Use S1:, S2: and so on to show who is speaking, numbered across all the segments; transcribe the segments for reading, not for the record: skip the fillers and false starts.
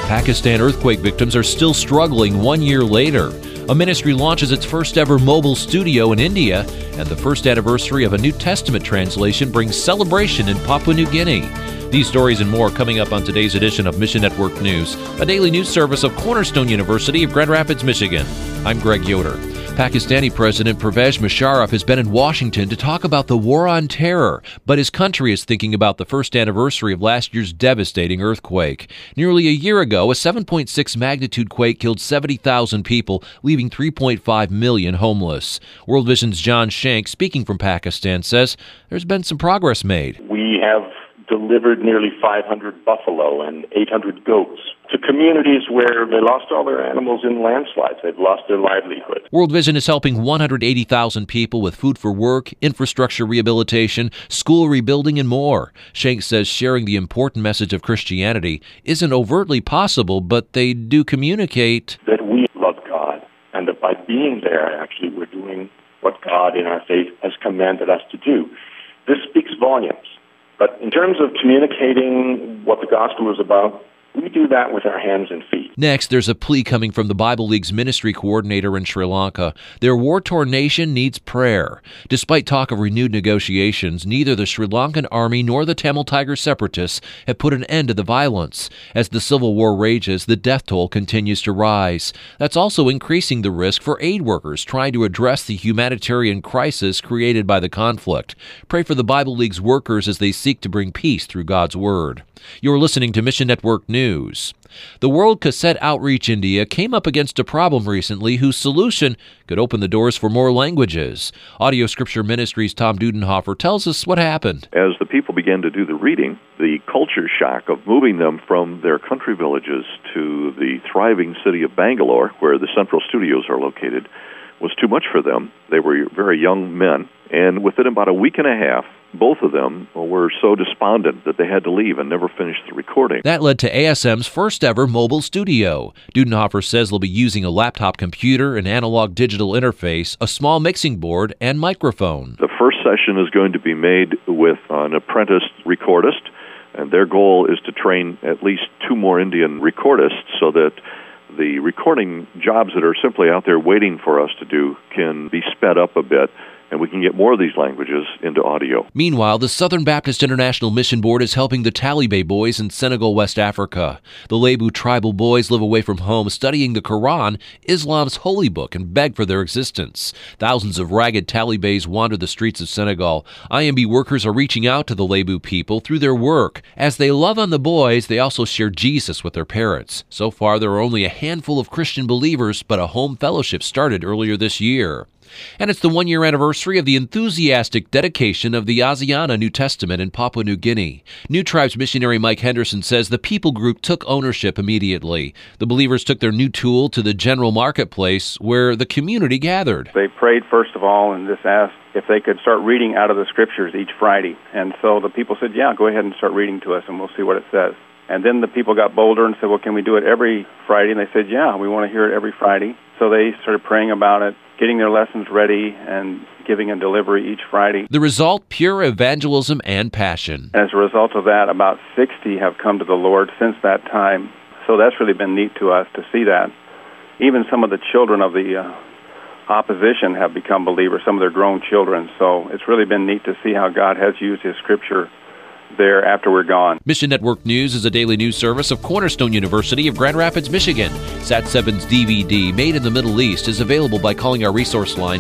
S1: Pakistan earthquake victims are still struggling 1 year later. A ministry launches its first ever mobile studio in India, and the first anniversary of a New Testament translation brings celebration in Papua New Guinea. These stories and more coming up on today's edition of Mission Network News, a daily news service of Cornerstone University of Grand Rapids, Michigan. I'm Greg Yoder. Pakistani President Pervez Musharraf has been in Washington to talk about the war on terror, but his country is thinking about the first anniversary of last year's devastating earthquake. Nearly a year ago, a 7.6 magnitude quake killed 70,000 people, leaving 3.5 million homeless. World Vision's John Shank, speaking from Pakistan, says there's been some progress made.
S2: We have delivered nearly 500 buffalo and 800 goats to communities where they lost all their animals in landslides. They've lost their livelihood.
S1: World Vision is helping 180,000 people with food for work, infrastructure rehabilitation, school rebuilding, and more. Shank says sharing the important message of Christianity isn't overtly possible, but they do communicate
S2: that we love God, and that by being there, actually, we're doing what God in our faith has commanded us to do. This speaks volumes. But in terms of communicating what the gospel is about, we do that with our hands and feet.
S1: Next, there's a plea coming from the Bible League's ministry coordinator in Sri Lanka. Their war-torn nation needs prayer. Despite talk of renewed negotiations, neither the Sri Lankan army nor the Tamil Tiger separatists have put an end to the violence. As the civil war rages, the death toll continues to rise. That's also increasing the risk for aid workers trying to address the humanitarian crisis created by the conflict. Pray for the Bible League's workers as they seek to bring peace through God's Word. You're listening to Mission Network News. The World Cassette Outreach India came up against a problem recently whose solution could open the doors for more languages. Audio Scripture Ministries' Tom Dudenhofer tells us what happened.
S3: As the people began to do the reading, the culture shock of moving them from their country villages to the thriving city of Bangalore, where the central studios are located, was too much for them. They were very young men, and within about a week and a half, both of them were so despondent that they had to leave and never finished the recording.
S1: That led to ASM's first ever mobile studio. Dudenhofer says they'll be using a laptop computer, an analog digital interface, a small mixing board, and microphone.
S3: The first session is going to be made with an apprentice recordist, and their goal is to train at least 2 more Indian recordists so that the recording jobs that are simply out there waiting for us to do can be sped up a bit, and we can get more of these languages into audio.
S1: Meanwhile, the Southern Baptist International Mission Board is helping the Talibé boys in Senegal, West Africa. The Lebu tribal boys live away from home studying the Quran, Islam's holy book, and beg for their existence. Thousands of ragged Talibés wander the streets of Senegal. IMB workers are reaching out to the Lebu people through their work. As they love on the boys, they also share Jesus with their parents. So far, there are only a handful of Christian believers, but a home fellowship started earlier this year. And it's the 1-year anniversary of the enthusiastic dedication of the Asiana New Testament in Papua New Guinea. New Tribes missionary Mike Henderson says the people group took ownership immediately. The believers took their new tool to the general marketplace where the community gathered.
S4: They prayed first of all and just asked if they could start reading out of the scriptures each Friday. And so the people said, yeah, go ahead and start reading to us and we'll see what it says. And then the people got bolder and said, well, can we do it every Friday? And they said, yeah, we want to hear it every Friday. So they started praying about it, getting their lessons ready, and giving a delivery each Friday.
S1: The result, pure evangelism and passion.
S4: As a result of that, about 60 have come to the Lord since that time. So that's really been neat to us to see that. Even some of the children of the opposition have become believers, some of their grown children. So it's really been neat to see how God has used His Scripture there after we're gone.
S1: Mission Network News is a daily news service of Cornerstone University of Grand Rapids, Michigan. Sat7's DVD, Made in the Middle East, is available by calling our resource line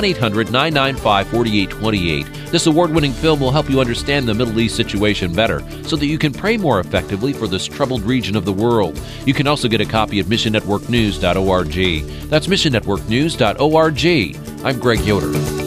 S1: 1-800-995-4828. This award-winning film will help you understand the Middle East situation better so that you can pray more effectively for this troubled region of the world. You can also get a copy at missionnetworknews.org. That's missionnetworknews.org. I'm Greg Yoder.